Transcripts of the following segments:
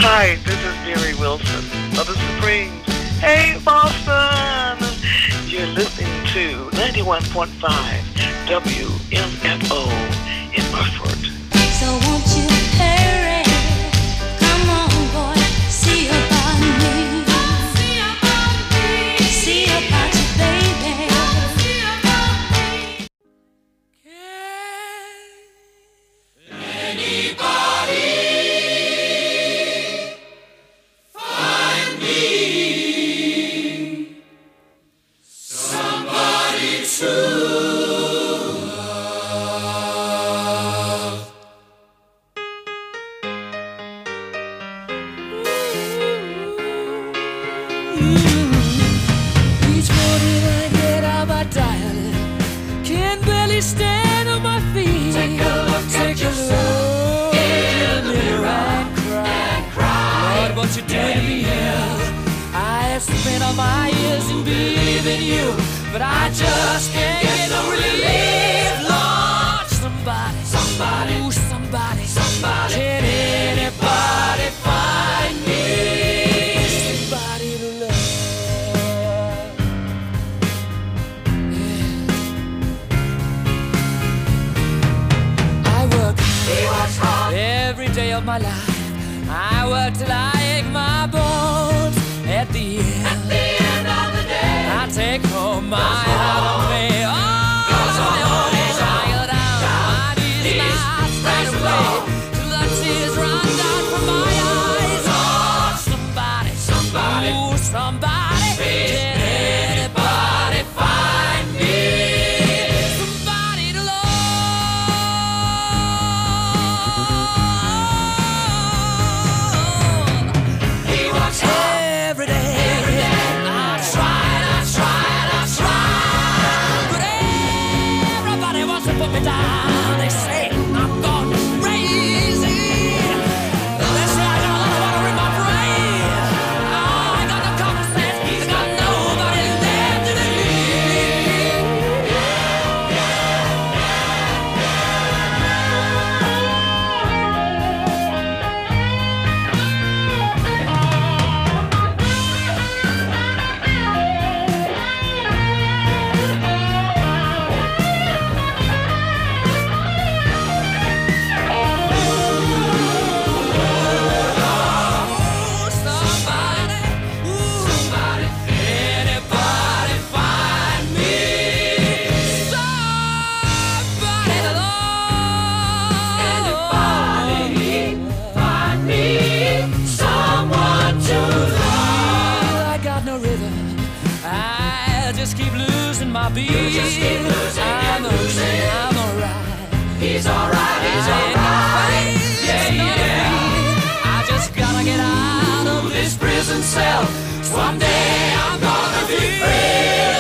Hi, this is Mary Wilson of the Supremes. Hey, Boston! You're listening to 91.5 WMFO in Burford. So won't you hurry? Come on, boy, see about me. See about you, baby. Can anybody find me somebody to love? Each morning I get out my diary, can barely stand on my feet. Take a look at yourself in the mirror and cry. Lord, what you done to me? I have spent all my years in believing you, but I just can't get no relief. Lord, somebody, ooh, somebody, can anybody find me somebody to love? Yeah. I work hard every day of my life. I work till I ache my bones. At the end of the day, I take home my heart on me. Oh, I go down, my knees right away, till the tears run down from my eyes. Oh, somebody, ooh, somebody, can anybody find me somebody to love? He works hard Every day. I tried, but everybody wants to put me down. They say I'm gone crazy. They say I got a lot of water in my brain. Oh, I got no common sense. I got nobody left to believe. Somebody, anybody find me somebody to love? Anybody find me someone to love? I got no rhythm. I just keep losing my beat. You just keep losing and losing. I'm alright. He's alright, he's alright. Yeah, yeah. I just gotta get out of This prison cell, someday I'm gonna be free.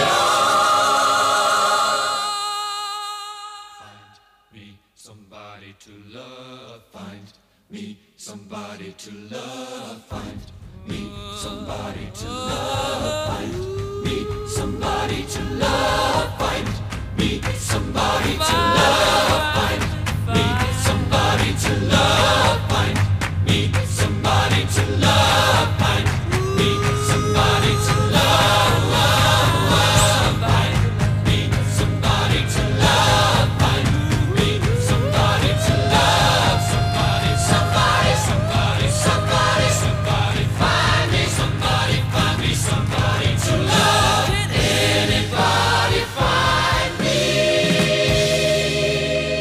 Find me somebody to love. Find me somebody to love. Find me somebody to love. Find me somebody to love. Find me somebody to love. Find me somebody to love. Find me somebody to love. Find me somebody to love. Find me somebody to love. Find me somebody to love. Somebody, somebody, somebody, somebody, somebody. Find me somebody to love. Can anybody find me?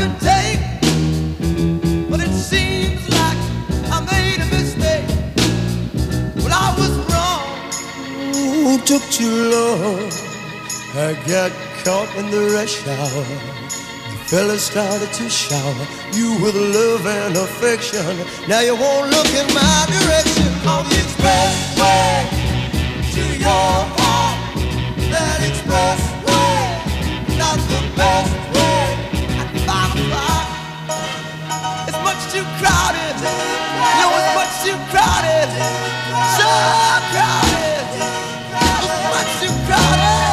could take, but it seems like I made a mistake. Well, I was wrong. Ooh, took too long. I got caught in the rush hour. The fella started to shower you with love and affection. Now you won't look in my direction. On the expressway to your heart, that expressway, not the best way. At 5 o'clock, it's much too crowded. No, it's much too crowded. So crowded. It's much too crowded.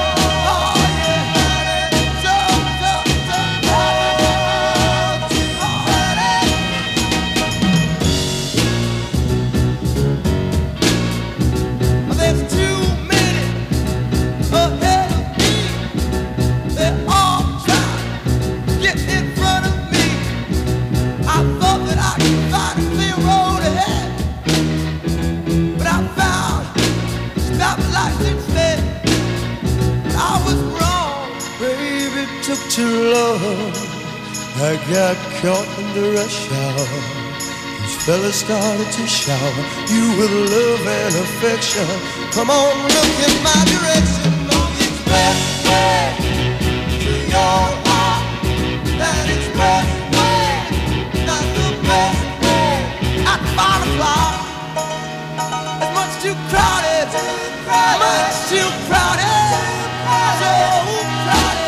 Too long, I got caught in the rush hour. These fellas started to shower you with love and affection. Come on, look in my direction. On the expressway to your heart, that expressway, not the best way. At 5 o'clock, it's much too crowded, much too crowded, so crowded.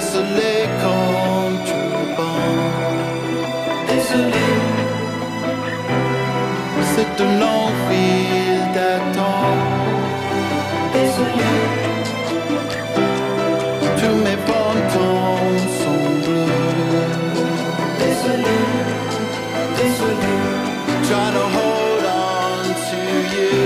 désolé comme tu es bon. Désolé, c'est une longue file d'attente. Désolé, tous mes fantômes sont bleus. Désolé, désolé, try to hold on to you.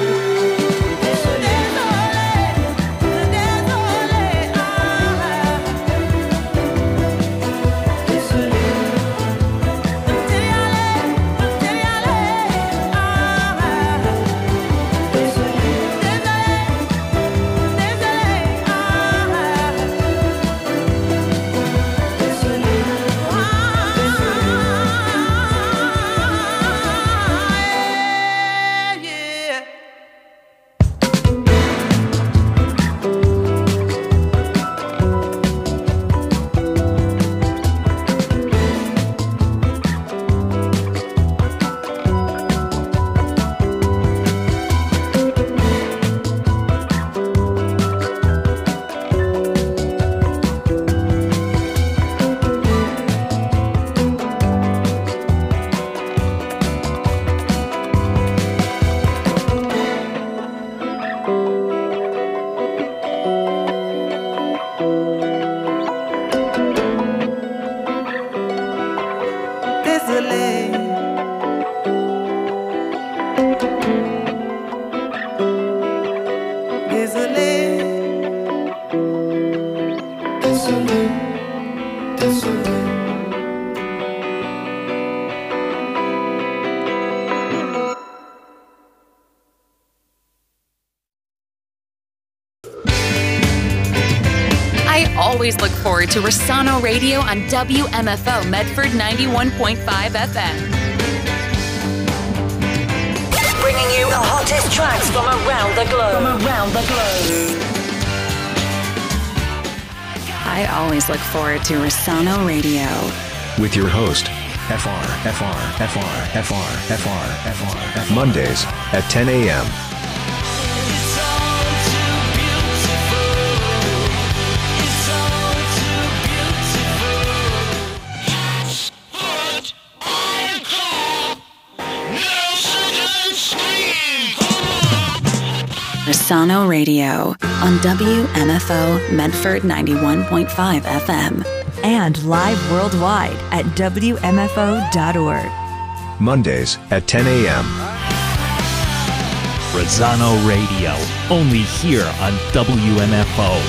Always look forward to Rossano Radio on WMFO Medford 91.5 FM. Bringing you the hottest tracks from around the globe. I always look forward to Rossano Radio. With your host, Mondays at 10 a.m. Rossano Radio on WMFO Medford 91.5 FM. And live worldwide at WMFO.org. Mondays at 10 a.m. Rossano Radio, only here on WMFO.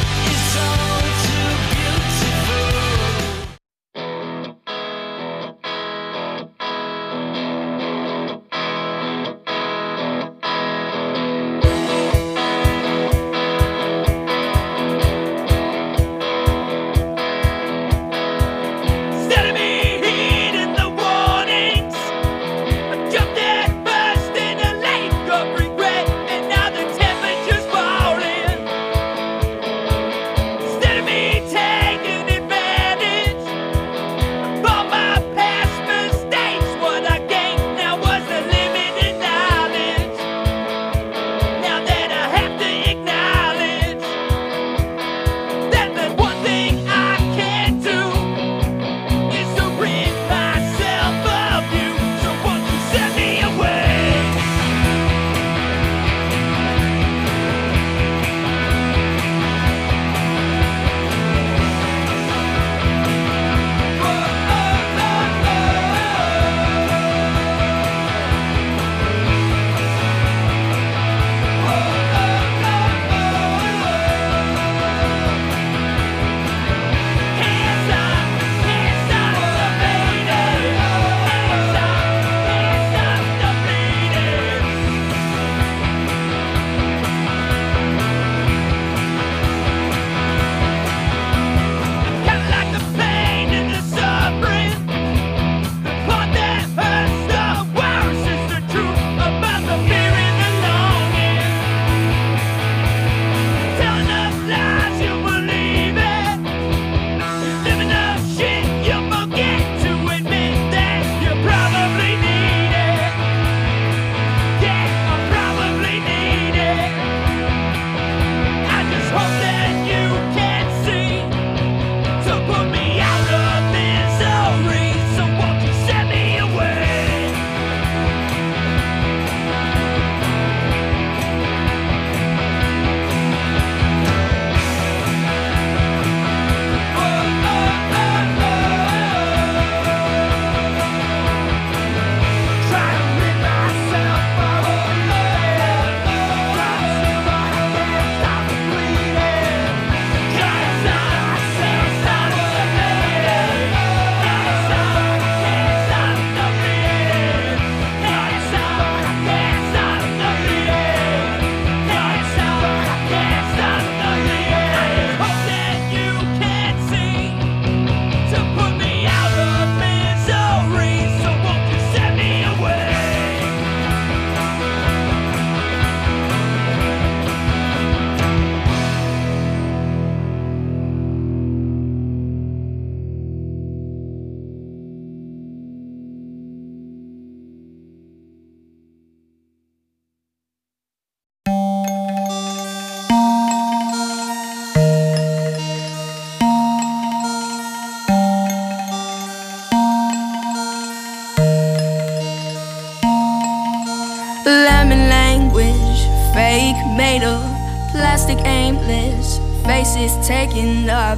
plastic aimless, faces taking up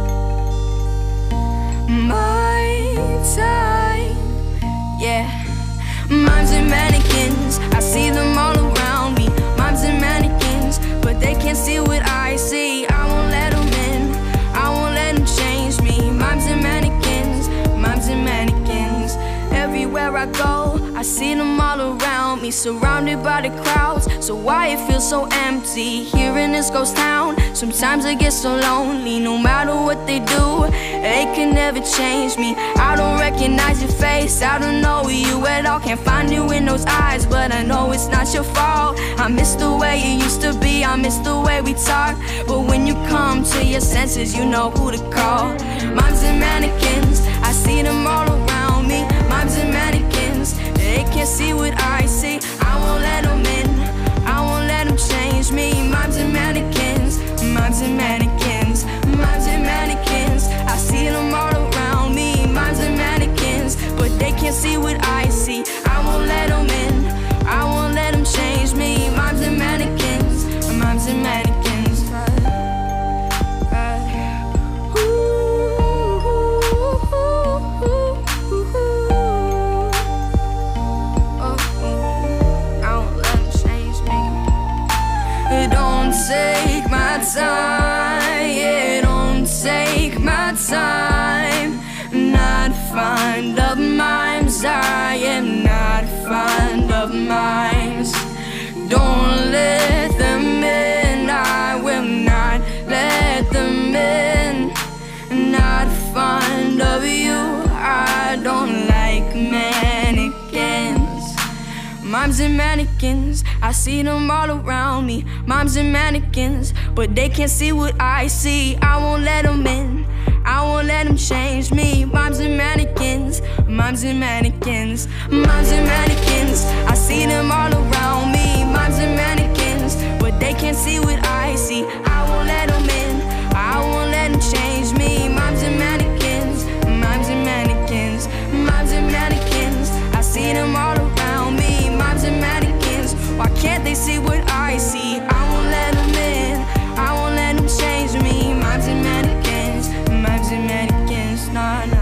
my time. Yeah, mimes and mannequins, I see them all around me. Mimes and mannequins, but they can't see what I see. I won't let them in, I won't let them change me. Mimes and mannequins, mimes and mannequins. Everywhere I go, I see them all around me, surrounded by the crowds. So why it feels so empty here in this ghost town? Sometimes I get so lonely, no matter what they do, they can never change me. I don't recognize your face, I don't know you at all. Can't find you in those eyes, but I know it's not your fault. I miss the way you used to be, I miss the way we talk. But when you come to your senses, you know who to call. Mimes and mannequins, I see them all around me. Mimes and mannequins, they can't see what I see. I won't let them in, I won't let them change me. Mimes and mannequins, mimes and mannequins, mimes and mannequins, I see them all around me. Mimes and mannequins, but they can't see what I see. I won't let them in, I won't let them change me. Mimes and mannequins, mimes and mannequins. Take my time, yeah, don't take my time. Not fond of mimes, I am not fond of mimes. Don't let them in, I will not let them in. Not fond of you, I don't like mannequins. Mimes and mannequins, I see them all around me. Mimes and mannequins, but they can't see what I see. I won't let them in, I won't let them change me. Mimes and mannequins, mimes and mannequins, mimes and mannequins, I see them all around me. Mimes and mannequins, but they can't see what I see. I won't let them in, I won't let them change me. Mimes and mannequins, mimes and mannequins, mimes and mannequins, I see them all around me. Mimes and mannequins, why can't they see what I see? I won't let them in, I won't let them change me. Mimes and mannequins, mimes and mannequins, nah, nah.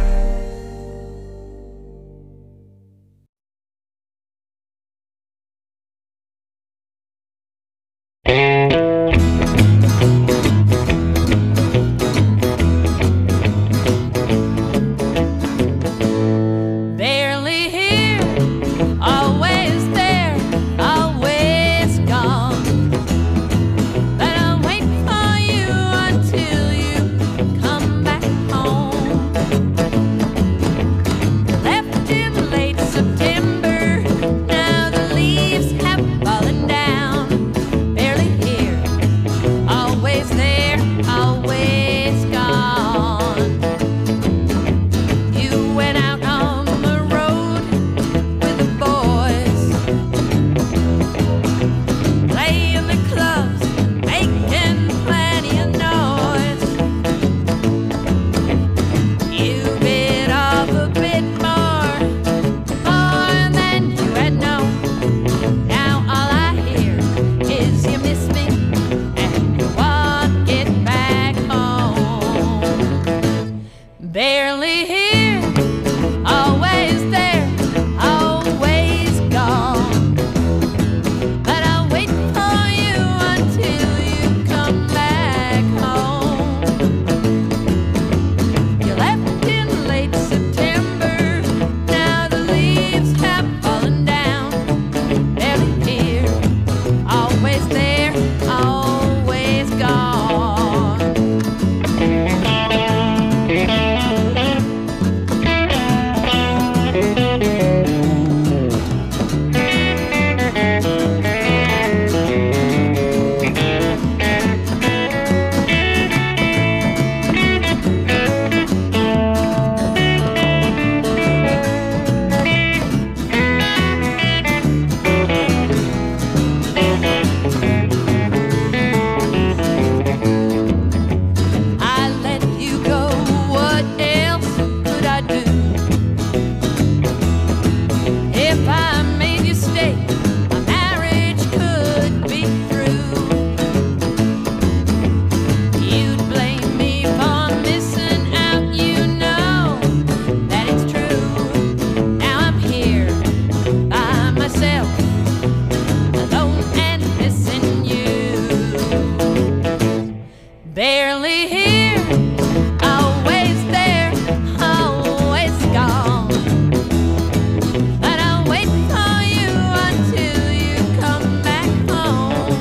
barely here, always there, always gone. And I'll wait for you until you come back home.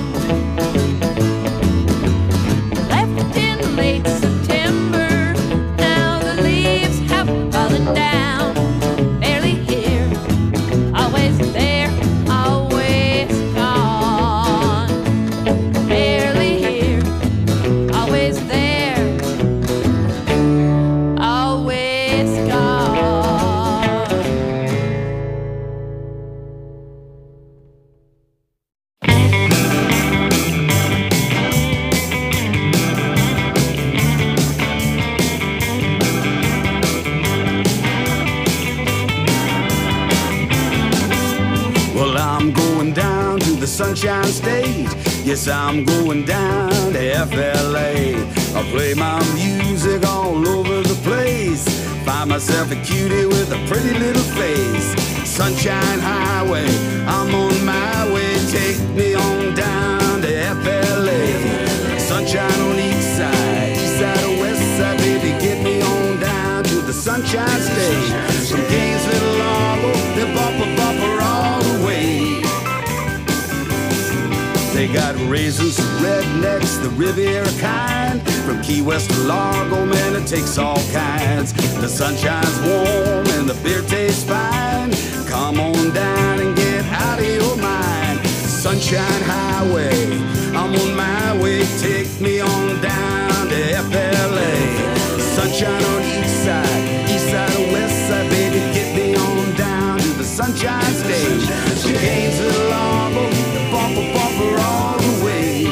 Left in late September, now the leaves have fallen down. Barely here, always there, always gone. Barely here, always there, always gone. Well, I'm going down to the Sunshine State. Yes, I'm going down to FLA. I'll play my music all over the place. Find myself a cutie with a pretty little face. Sunshine Highway, I'm on my way. Take me on down to FLA. Sunshine on each side or west side, baby, get me on down to the Sunshine State. From Gainesville to Largo, they're bumper all the way. They got raisins, rednecks, the Riviera kind. From Key West to Largo, man, it takes all kinds. The sunshine's warm and the beer tastes fine. Come on down and get out of your mind. Sunshine Highway, I'm on my way. Take me on down to FLA. Sunshine on each side or west side, baby, get me on down to the Sunshine State. From Gainesville to Largo, the bumper all the way.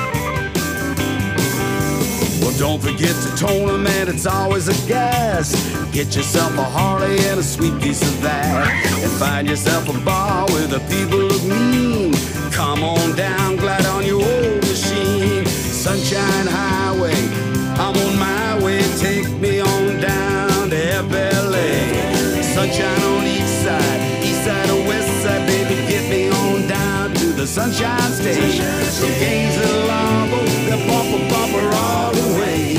Well, don't forget to tone them, man, it's always a gas. Get yourself a Harley and a sweet piece of that. And find yourself a bar where the people look mean. Come on down, glide on your old machine. Sunshine Highway, I'm on my way. Take me on down to FLA. Sunshine on each side or west side, baby, get me on down to the Sunshine State. From Gainesville to Largo, the bumper all the way.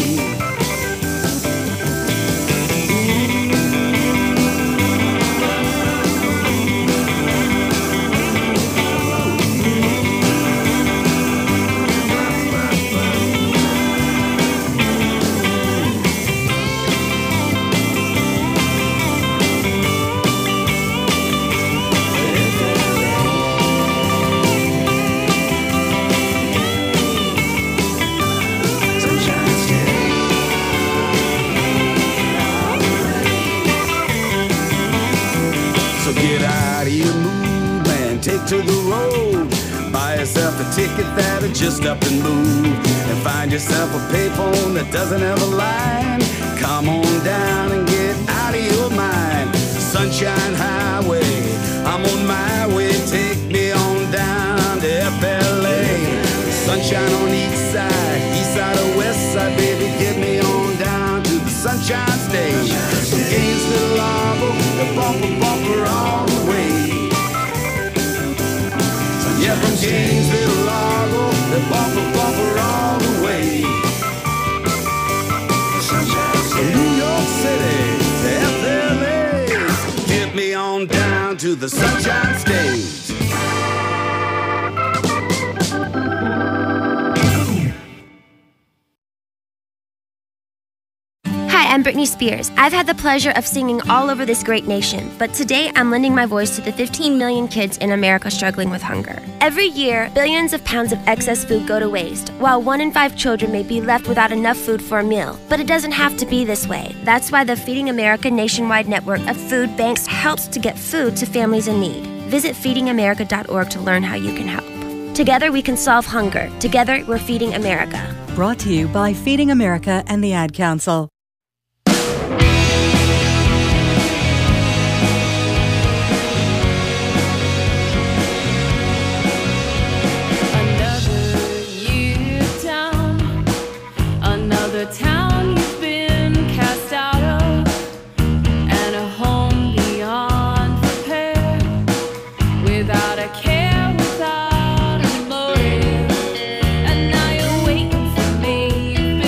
To the road, buy yourself a ticket that'll just up and move, and find yourself a payphone that doesn't have a line. Come on down and get out of your mind. Sunshine Highway, I'm on my way. Take me on down to FLA. Sunshine on each side or west side, baby, get me on down to the Sunshine State. From Gainesville to Largo, the bumper all the way. Yeah, from Gainesville to Largo, the bumper all the way. From New York City to FLA, get me on down to the Sunshine State. Hi, I'm Britney Spears. I've had the pleasure of singing all over this great nation, but today I'm lending my voice to the 15 million kids in America struggling with hunger. Every year, billions of pounds of excess food go to waste, while 1 in 5 children may be left without enough food for a meal. But it doesn't have to be this way. That's why the Feeding America nationwide network of food banks helps to get food to families in need. Visit feedingamerica.org to learn how you can help. Together we can solve hunger. Together we're Feeding America. Brought to you by Feeding America and the Ad Council. Town you've been cast out of, and a home beyond repair, without a care, without a motive, and now you're waiting for me. You've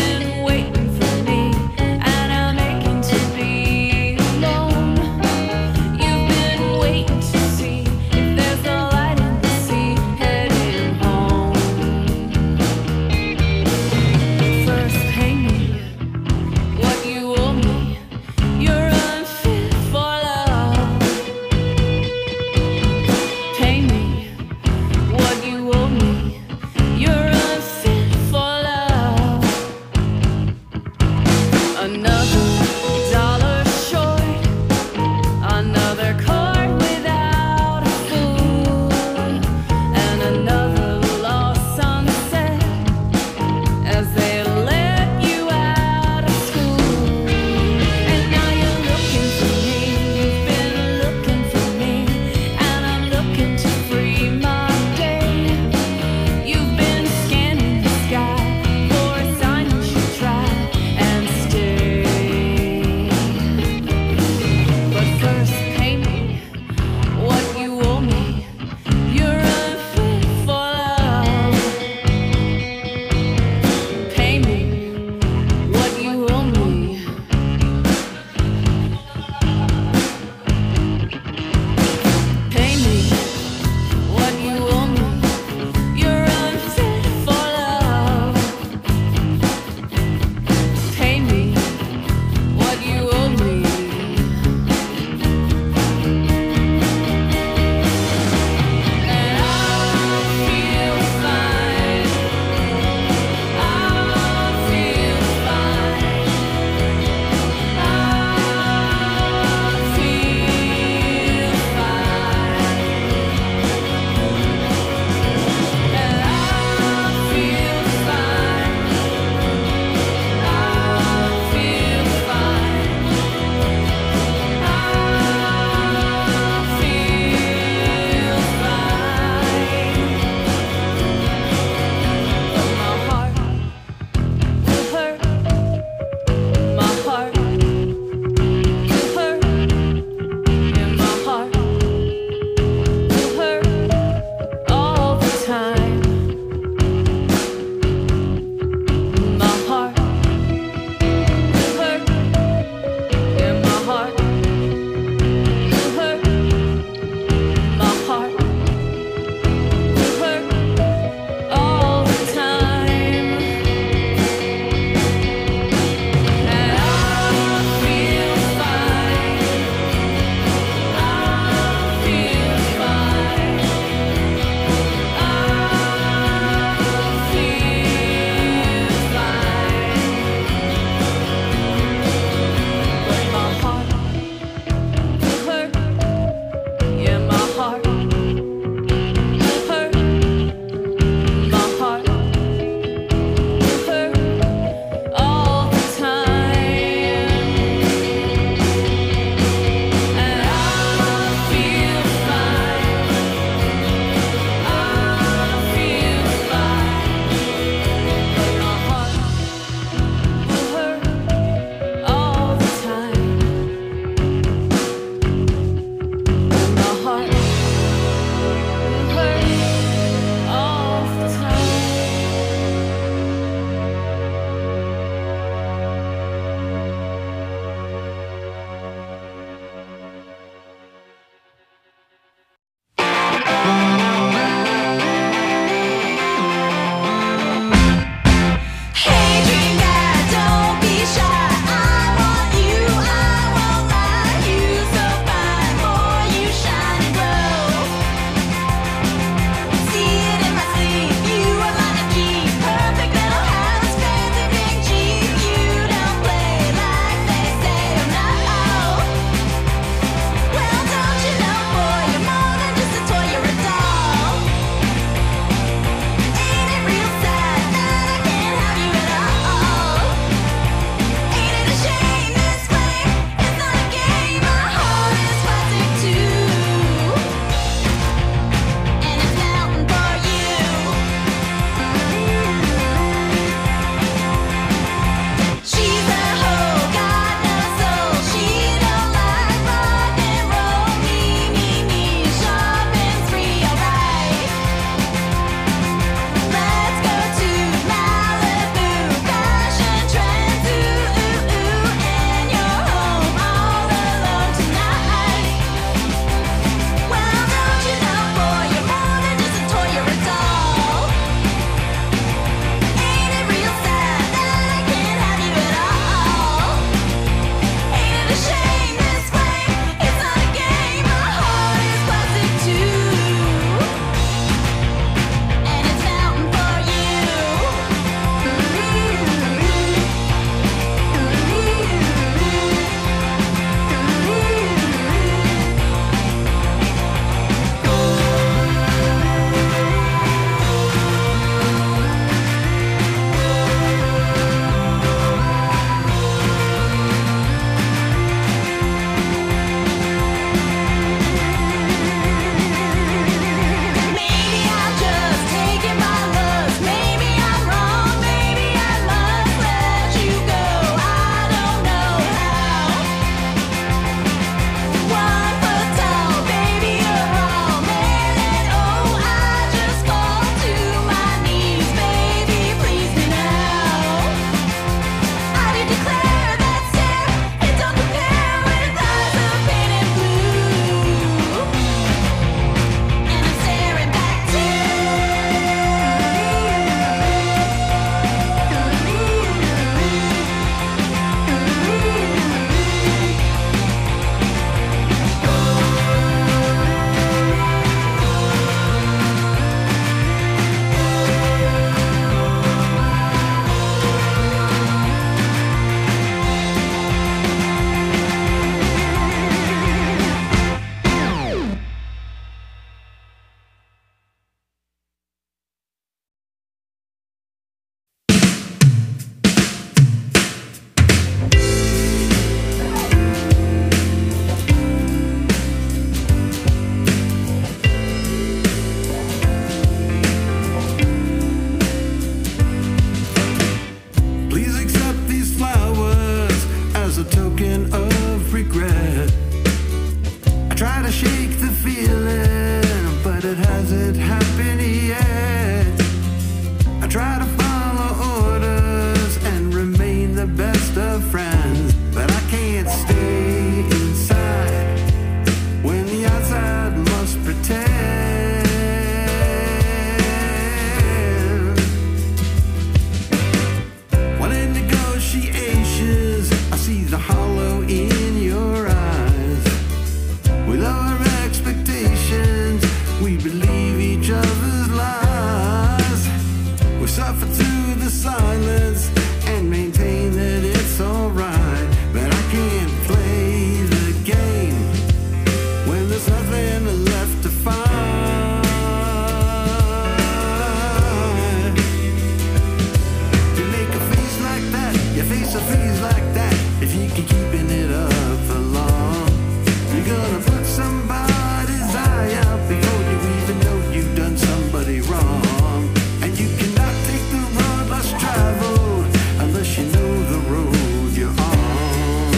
Your face will freeze like that if you keep keeping it up for long. You're gonna put somebody's eye out before you even know you've done somebody wrong. And you cannot take the road less traveled unless you know the road you're on.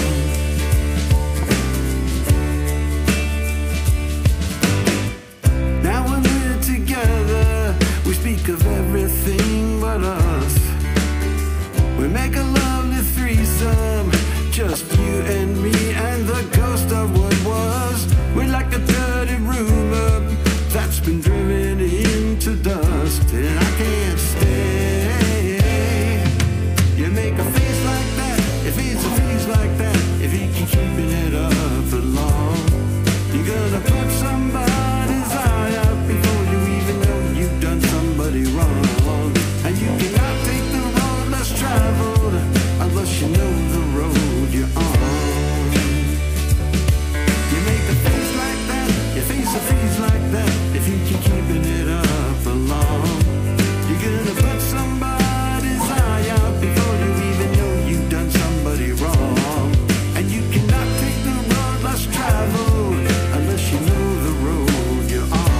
Now when we're together, we speak of everything but us. We make a lovely threesome, just you and me and the ghost of what was. We're like a dirty rumor that's been driven into dust, and I can't stay. You make a face like that, your face a face like that, if you keep keeping it up for long. You're gonna put somebody's eye out before you even know you've done somebody wrong. And you cannot take the road less traveled unless you know the road you're on. You make a face like that, your face a face like that, if you keep keeping it up for long. You're gonna put somebody's eye out before you even know you've done somebody wrong. And you cannot take the road less traveled unless you know the road you're on.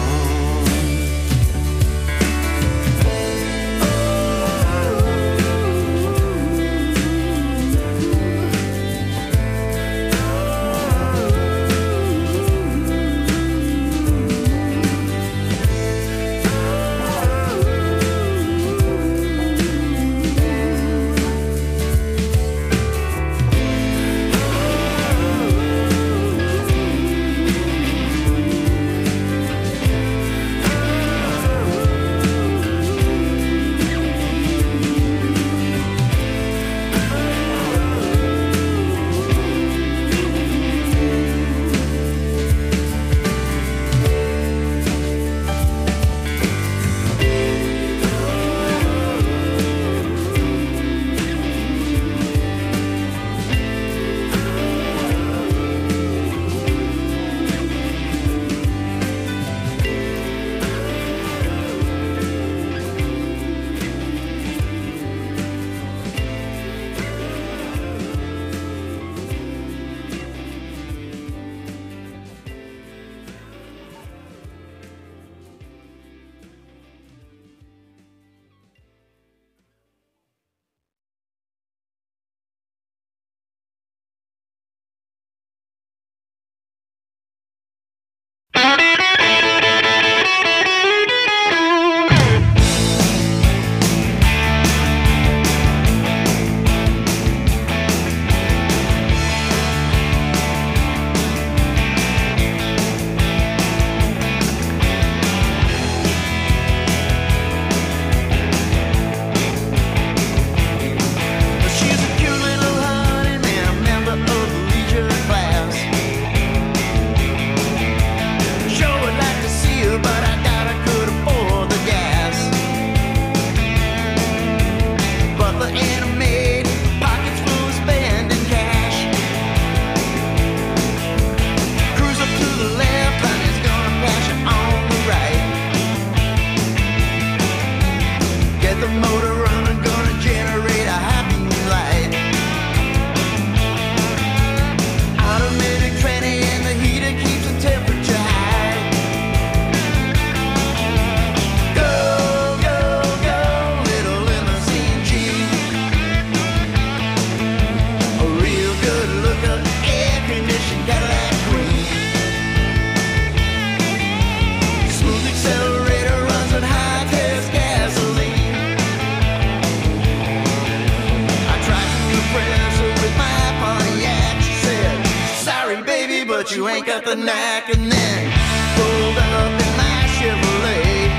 but you ain't got the knack. And then pulled up in my Chevrolet,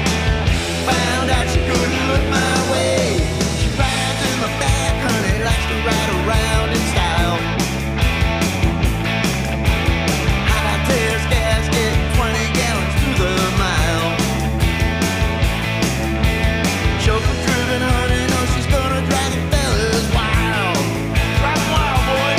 found out she couldn't look my way. She rides in the back, honey, likes to ride around in style. High test gasket, 20 gallons to the mile. Chauffeur driven, honey, knows she's gonna drive the fellas wild. Drive wild, boy.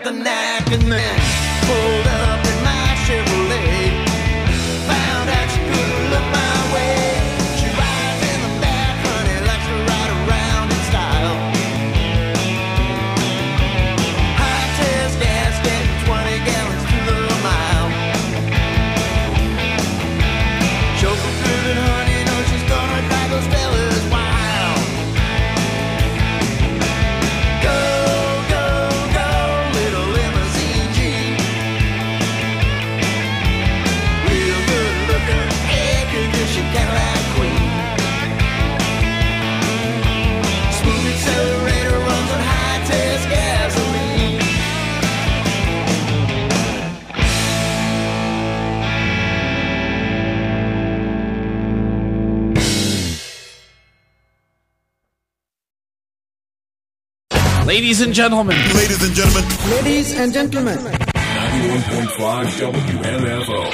the knack, and then pulled up in my Chevrolet. Found out she couldn't look my way. She rides in the back, honey, likes to ride around in style. High test gas, getting 20 gallons to the mile. Chauffeur driven, honey, knows she's gonna drive those fellas wild. Go, go, go, little limousine Jeep. Real good looking, air conditioned Cadillac queen. Smooth accelerator runs on high test gasoline. Ladies and gentlemen. Ladies and gentlemen. Ladies and gentlemen. 91.5 WMFO.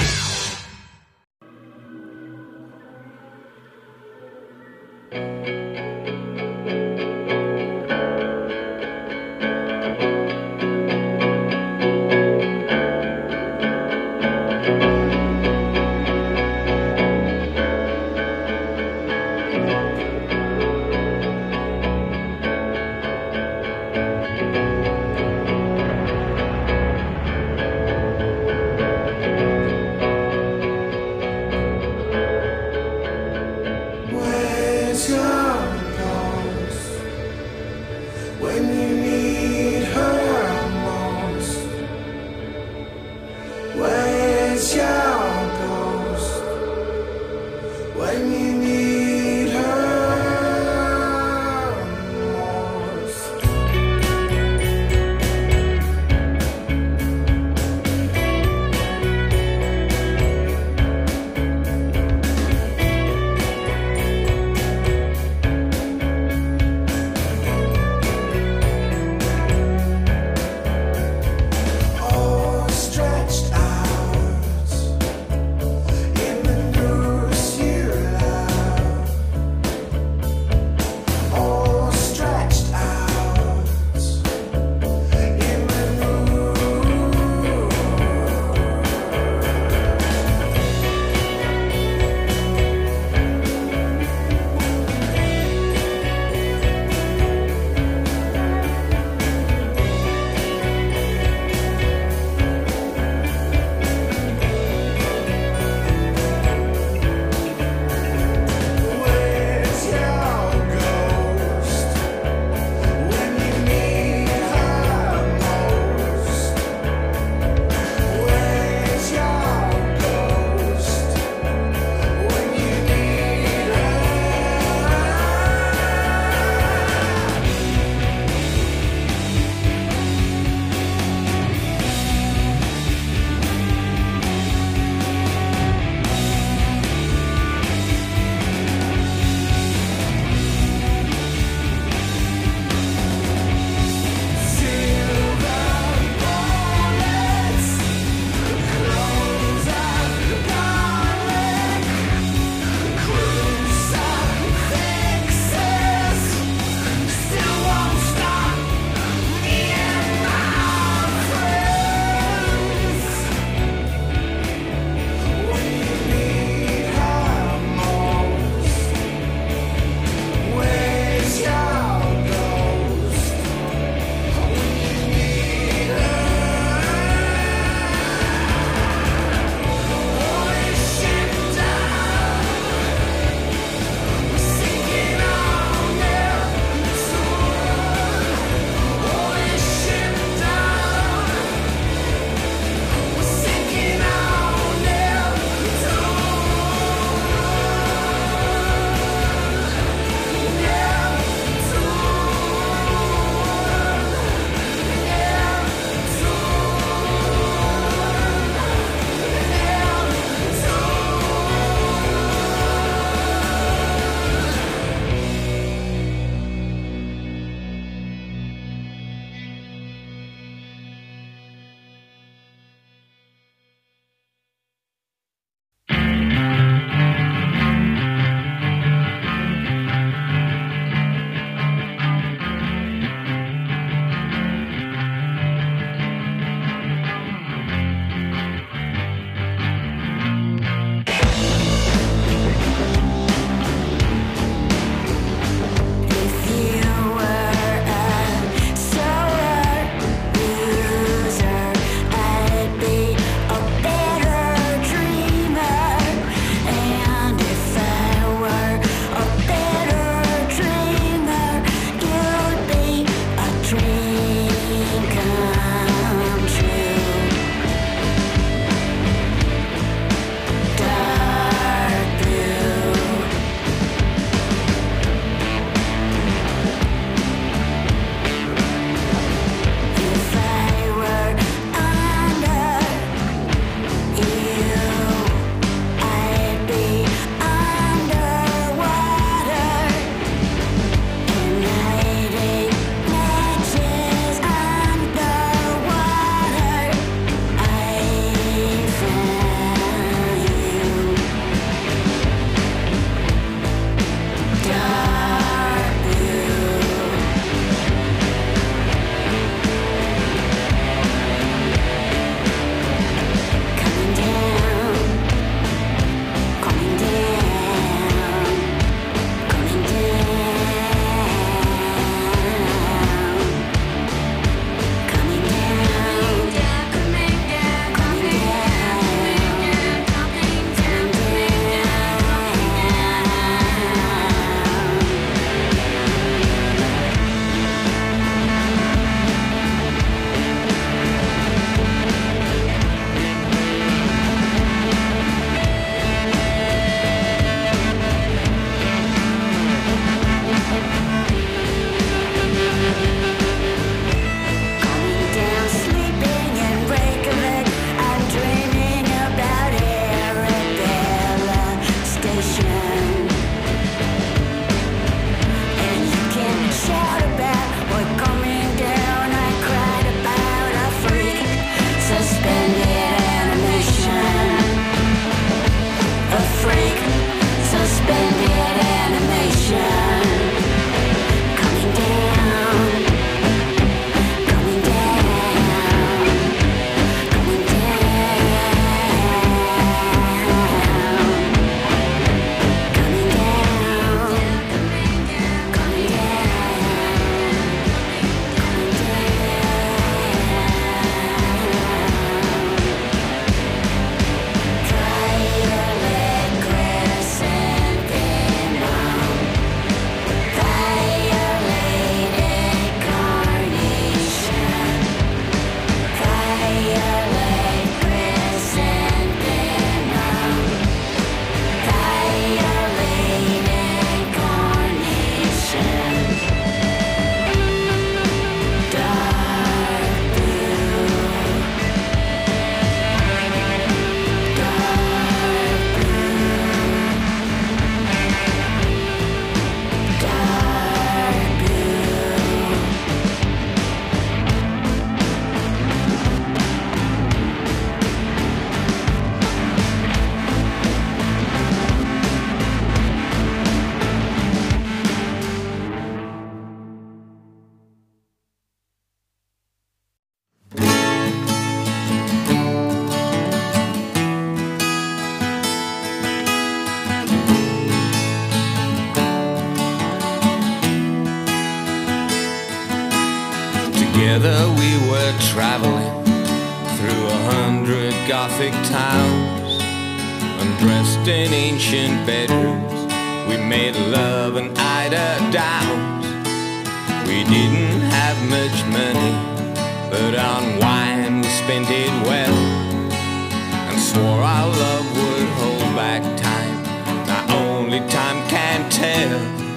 Together we were traveling through 100 Gothic towns, undressed in ancient bedrooms. We made love and eider downs. We didn't have much money, but on wine we spent it well, and swore our love would hold back time. Now only time can tell,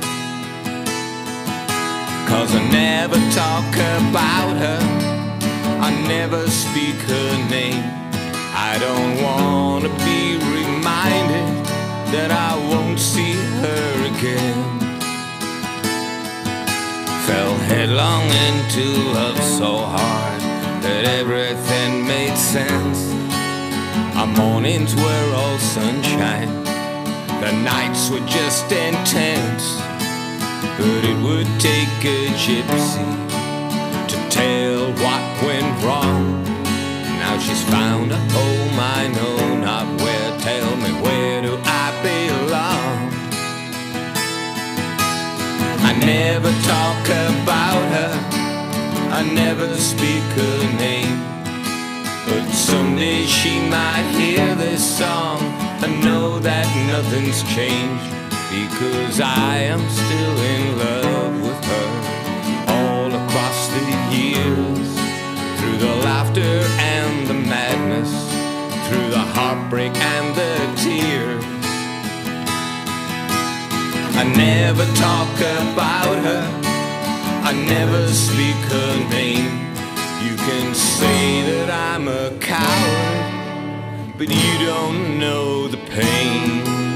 'cause I never talk about her, I never speak her name. I don't wanna be reminded that I won't see her again. Fell headlong into love so hard that everything made sense. Our mornings were all sunshine, the nights were just intense. But it would take a gypsy to tell what went wrong. Now she's found a home I know not where. Tell me, where do I belong? I never talk about her, I never speak her name. But someday she might hear this song and know that nothing's changed, because I am still in love with her. All across the years, through the laughter and the madness, through the heartbreak and the tears, I never talk about her, I never speak her name. You can say that I'm a coward, but you don't know the pain.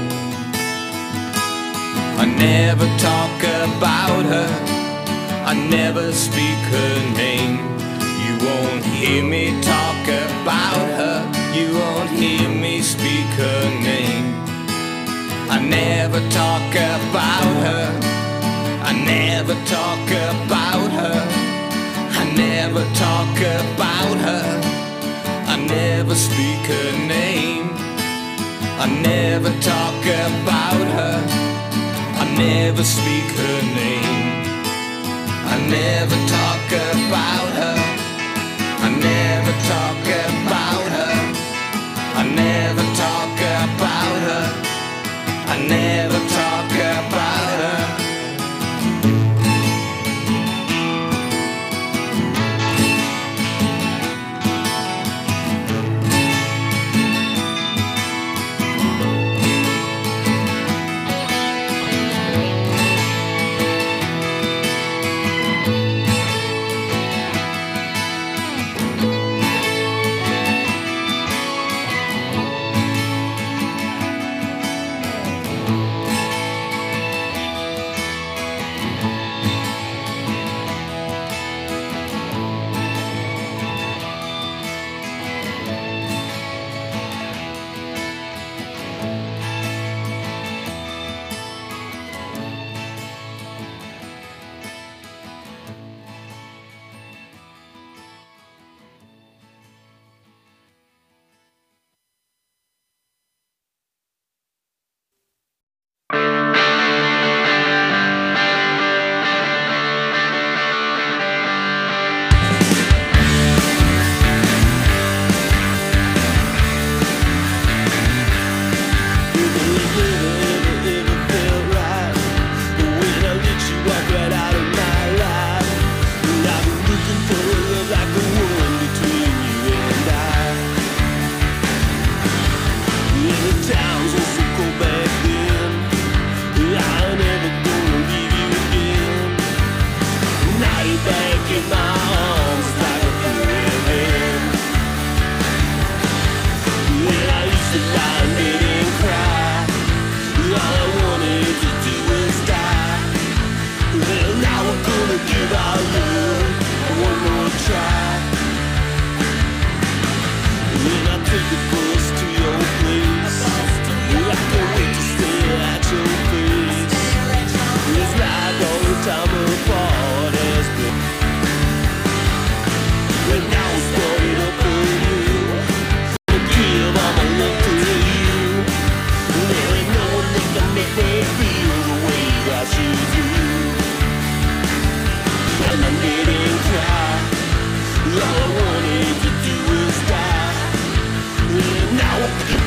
I never talk about her, I never speak her name. You won't hear me talk about her, you won't hear me speak her name. I never talk about her, I never talk about her, I never talk about her, I never speak her name. I never talk about her, I never speak her name. I never talk about her, I never talk about her, I never talk about her, I never talk about her.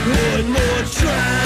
One more try.